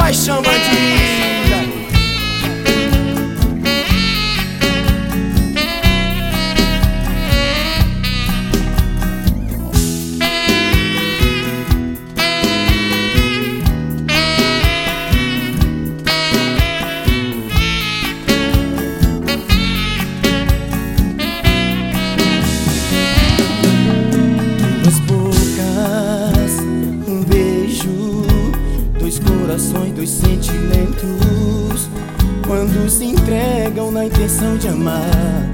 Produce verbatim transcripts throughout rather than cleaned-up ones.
paixão bandida. Corações, dois sentimentos, quando se entregam na intenção de amar,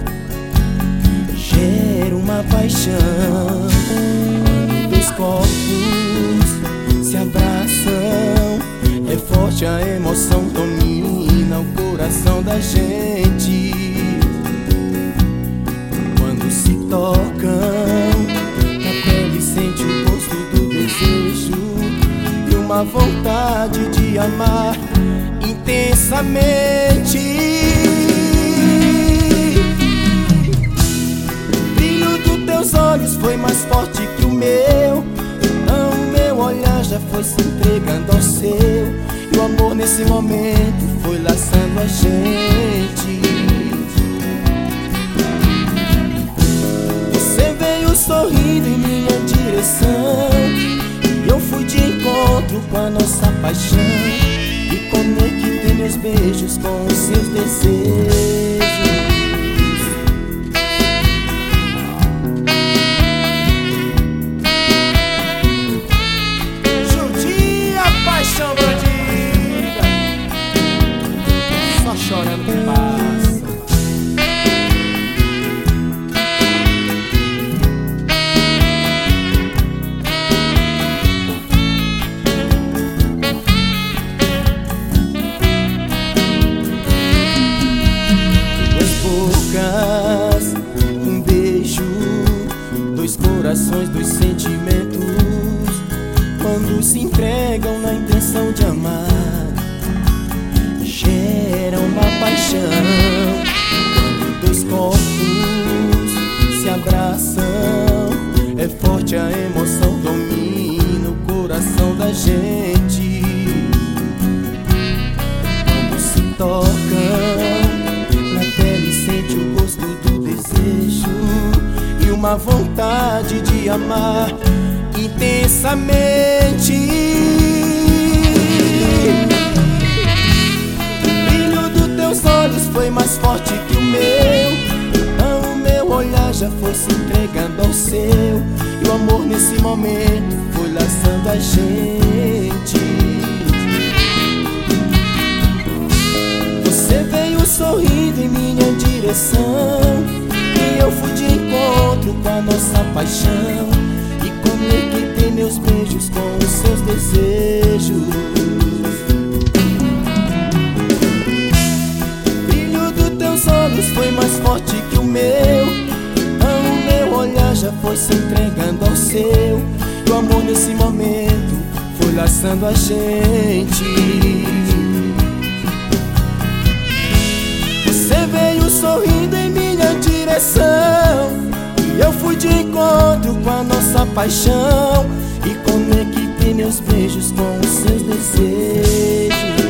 gera uma paixão. Quando dois corpos se abraçam, é forte a emoção, domina o coração da gente. Quando se tocam, a pele sente o gosto do desejo, uma vontade de amar intensamente. O brilho dos teus olhos foi mais forte que o meu, então o meu olhar já foi se entregando ao seu, e o amor nesse momento foi laçando a gente. Você veio sorrindo em minha direção, eu fui de encontro com a nossa paixão e conectei meus beijos com os seus desejos. Judia, paixão bandida, só chorando que passa. Um beijo, dois corações, dois sentimentos, quando se entregam na intenção de amar, gera uma paixão. Quando dois corpos se abraçam, é forte a emoção, domina o coração da gente. Quando se tocam, sente o gosto do desejo e uma vontade de amar intensamente. O brilho dos teus olhos foi mais forte que o meu, então o meu olhar já foi se entregando ao seu, e o amor nesse momento foi laçando a gente. Você veio sorrindo em minha direção e eu fui de encontro com a nossa paixão e conectei meus beijos com os seus desejos. O brilho dos teus olhos foi mais forte que o meu, então o meu olhar já foi se entregando ao seu, e o amor nesse momento foi laçando a gente. Você veio sorrindo em minha direção e eu fui de encontro com a nossa paixão e conectei meus beijos com os seus desejos.